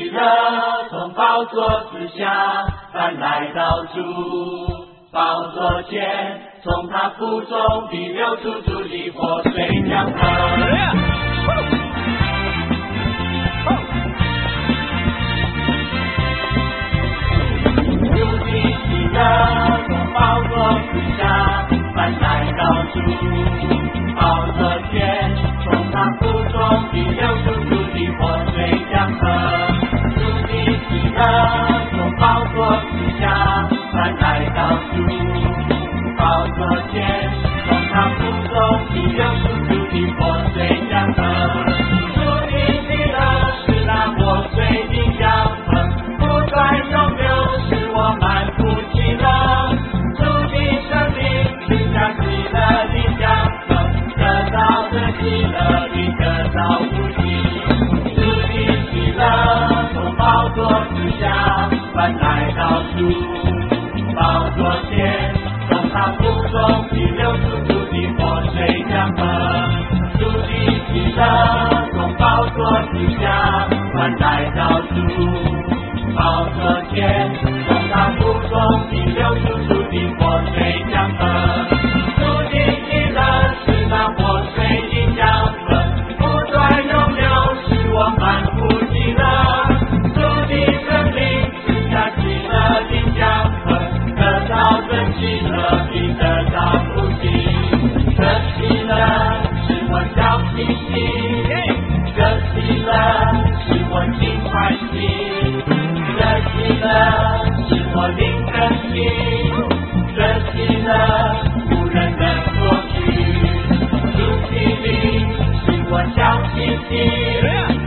喜乐从宝座之下搬来到主宝座前，从他腹中必流出主的活水江河。主的喜乐从宝座之下搬来到主宝座前，从他腹中必流出主的活水江河。主的喜乐从宝座之下搬来到主宝座前，从他腹中必流出主的活水江河。主的喜乐是那活水的江河，不断涌流，使我满腹喜乐。主的生命是那喜乐的江河，得到这喜乐的得到福气。主的喜乐从宝座之下搬来到主宝座前，从他腹中必流出主的活水江河。主的喜乐从宝座之下搬来到主宝座前，从他腹中必流出主的活水江河。主的喜乐是那活水的江河，不断涌流，使我满腹喜乐。主的生命是那喜乐的江河，得到这喜乐的得到福气。这喜乐使我笑嘻嘻，这喜乐使我心欢喜，这喜乐使我灵更新，这喜乐无人能夺去。主的灵使我笑嘻嘻，